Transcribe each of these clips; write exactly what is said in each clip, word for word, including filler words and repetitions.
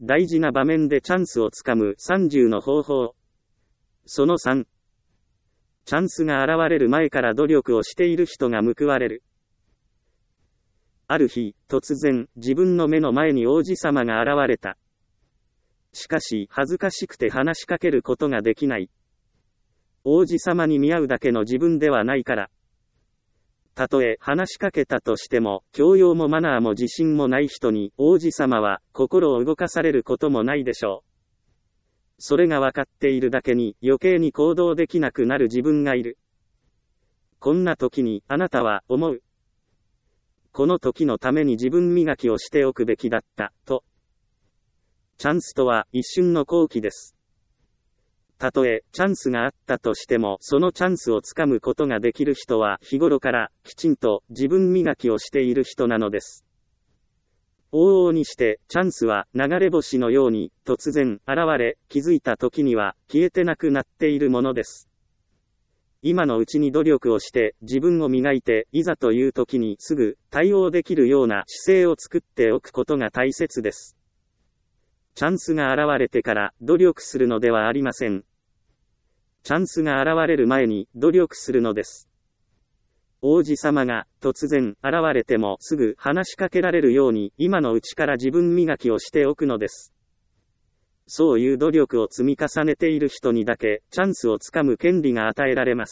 大事な場面でチャンスをつかむさんじゅうの方法。そのさん。チャンスが現れる前から努力をしている人が報われる。ある日、突然、自分の目の前に王子様が現れた。しかし、恥ずかしくて話しかけることができない。王子様に見合うだけの自分ではないから。たとえ話しかけたとしても、教養もマナーも自信もない人に、王子様は心を動かされることもないでしょう。それが分かっているだけに、余計に行動できなくなる自分がいる。こんな時に、あなたは思う。この時のために自分磨きをしておくべきだった、と。チャンスとは一瞬の好機です。たとえチャンスがあったとしても、そのチャンスをつかむことができる人は日頃からきちんと自分磨きをしている人なのです。往々にしてチャンスは流れ星のように突然現れ、気づいた時には消えてなくなっているものです。今のうちに努力をして自分を磨いて、いざという時にすぐ対応できるような姿勢を作っておくことが大切です。チャンスが現れてから努力するのではありません。チャンスが現れる前に努力するのです。王子様が突然現れてもすぐ話しかけられるように今のうちから自分磨きをしておくのです。そういう努力を積み重ねている人にだけチャンスをつかむ権利が与えられます。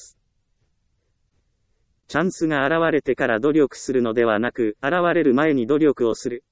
チャンスが現れてから努力するのではなく、現れる前に努力をする。